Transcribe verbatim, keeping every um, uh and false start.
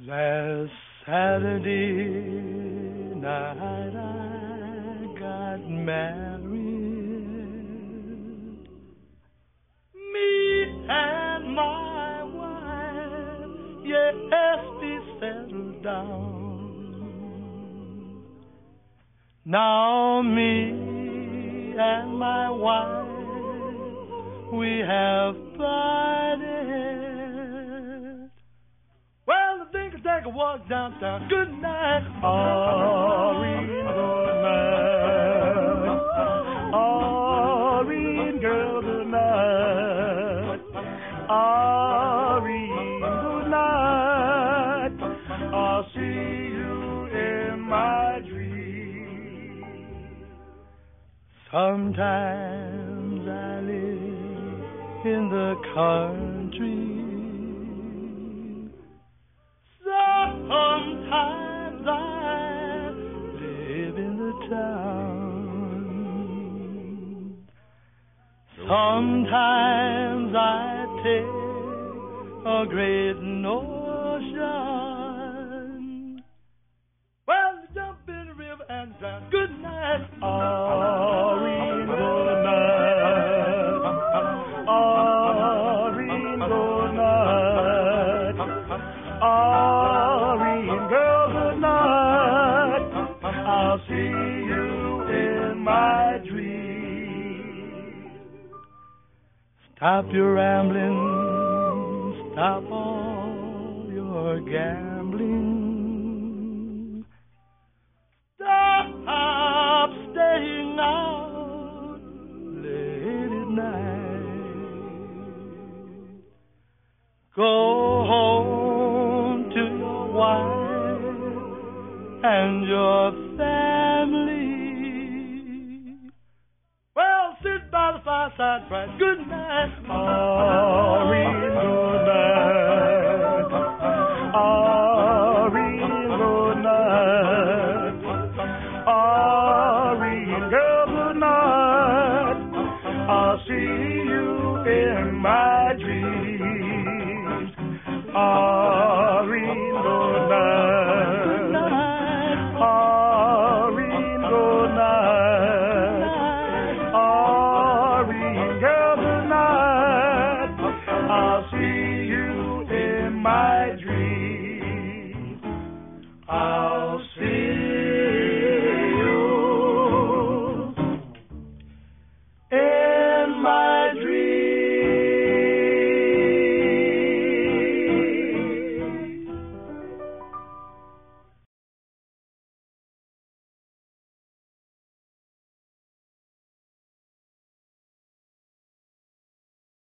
Last Saturday night I got married. Me and my wife, yes, we settled down. Now me and my wife, we have parted. Well, I think I'll take a walk downtown. Good night, Aureen, good night. Aureen, girl, good night. Aureen, good night. I'll see you in my dreams. Sometimes I live in the country. Sometimes I live in the town. Sometimes I take a great notion. Well, to jump in the river and drown. Good night, Aureen, good night. Aureen, good night. Aureen, girl, good night. I'll see you in my dreams. Stop your rambling, stop all your gambling. Stop staying out late at night. Go home to your wife and your family. Well, sit by the fireside bright. Good night, Aureen, good night. Aureen, good night. Aureen, girl, good night. I'll see you in my dreams. Aureen,